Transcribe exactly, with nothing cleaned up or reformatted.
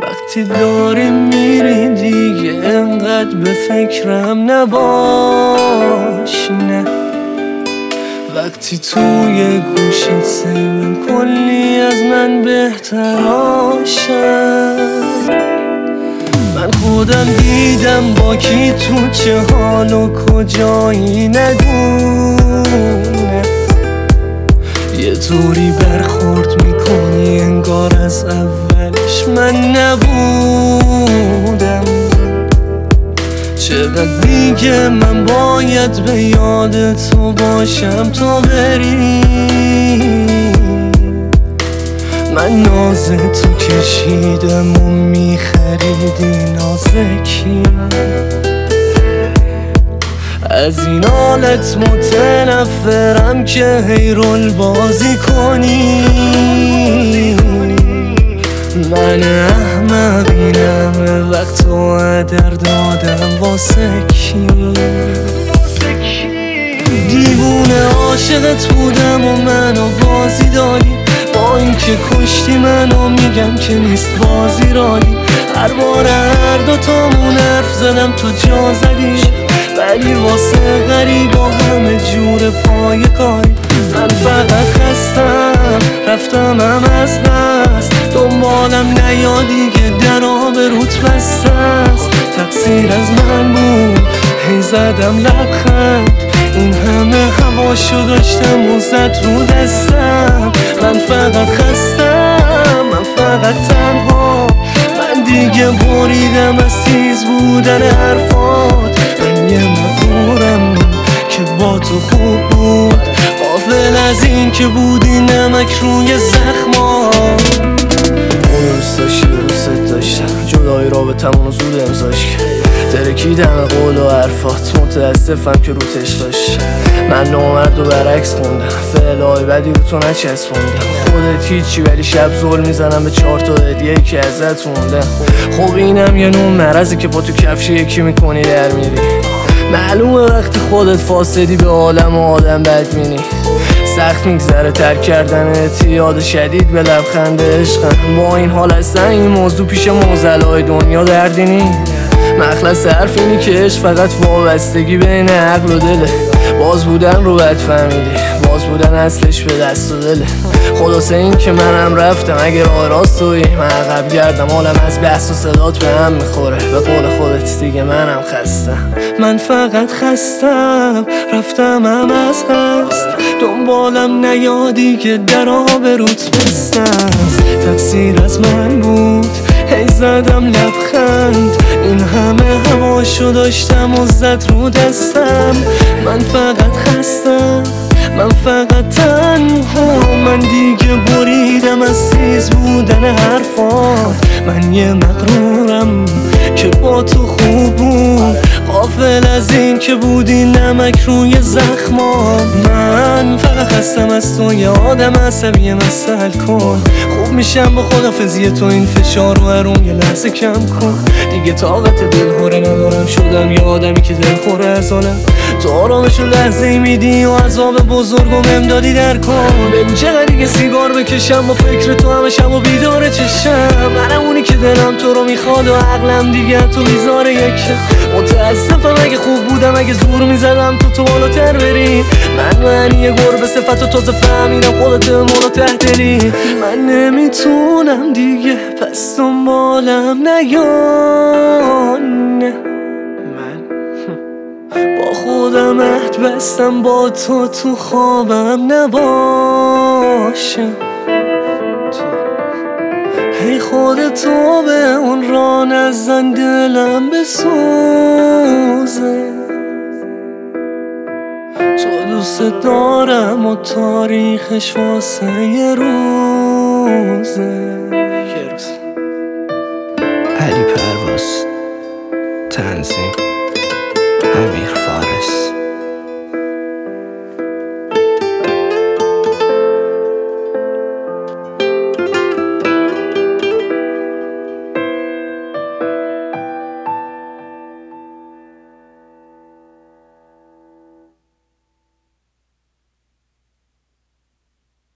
وقتی داری میری دیگه انقدر به فکرم نباش، نه وقتی توی گوشت سیمن کلی از من بهتراشم. من خودم دیدم با کی تو چه حال و کجایی ندونه، یه طوری برخورد میکنی انگار از اولش من نبودم. چقدر دیگه من باید به یاد تو باشم تا بری، من ناز تو کشیدم و میخریدی نازکی. از این حالت متنفرم که هی رول بازی کنی. من احمق اینم وقت و هدر دادم واسه کی؟ دیوونه عاشقت بودم و منو بازی دادی، با اینکه کشتی منو میگم که نیست بازی رادی. هر بار هر دوتامون حرف زدم تو جا زدی، ولی واسه غریبا همه جور پای کاری. من فقط خستم رفتم هم از دست، دنبالم نیادی که در آبروت بسته است. تقصیر از من بود هی زدم لبخند، این همه هواشو داشتم و زد رو دستم. من فقط خستم، من فقط تنها، من دیگه بریدم از تیز بودن حرفات. من یه مغرورم که با تو خوب بود، غافل از این که بودی نمک روی زخمات. اونو دوست داشتی و دوست داشتم، جدایی رابطمونو زود امضاش کرد، ترکیدم قول و حرفات، متاسفم که روتش داشت. من نامرد و برعکس خوندم، فعلای بدی رو تو نچسبوندم. خودت هیچی ولی شب زل میزنم به چهار تا هدیه که ازت مونده. خب اینم یه نوع مرضی که با تو کفش یکی میکنی در میری. معلومه وقتی خودت فاسدی به عالم و آدم بد مینی. سخت میگذره ترک کردن اعتیاد شدید به لبخند عشقم. با این حال هستن این موضوع پیش موزلای دنیا دردی نی. مخلص حرف اینی که عشق فقط وابستگی بین عقل و دله. باز بودن رو بد فهمیدی، باز بودن اصلش به دست و دله. خلاصه این که منم رفتم اگه راه راست تویی، من عقب گردم حالم از بحث و صدات به هم میخوره. به قول خودت دیگه منم خستم، من فقط خستم رفتم هم از قصد، دنبالم نیادی که در آبروت بسته است. تقصیر از من بود هی زدم لبخند، این همه هواشو داشتم و زد رو دستم. من فقط خستم، من فقط تنها، من دیگه بریدم از تیز بودن حرفات. من یه مغرورم که با تو خوب بود، غافل از این که بودی نمک روی زخمات. من فقط خستم از تو، یه آدم عصبی مسئل کن. خوب میشم با خدافزی تو، این فشار رو هرون یه لحظه کم کن. دیگه طاقت دلخوره ندارم، شدم یه آدمی که دلخوره از حالم. تو آرامشو لحظه میدی و عذاب بزرگم امدادی در کن. ببین چقدر دیگه سیگار بکشم با فکر تو همه شب و بیدار چشم. منم اونی که دلم تو رو میخواد و عقلم دیگه تو بیزاره یکم. متاسفم اگه خوب بودم، اگه زور میزدم تو تو بالاتر بری. من معنی یه گربه صفت و تازه فهمیدم خودت مولا تحتلی. من نمیتونم دیگه پس دنبالم نیان، با خودم عهد بستم با تو تو خوابم نباشم. هی خودتو به اون راه نزن دلم بسوزه. تو دوست دارم و تاریخش واسه یه روزه.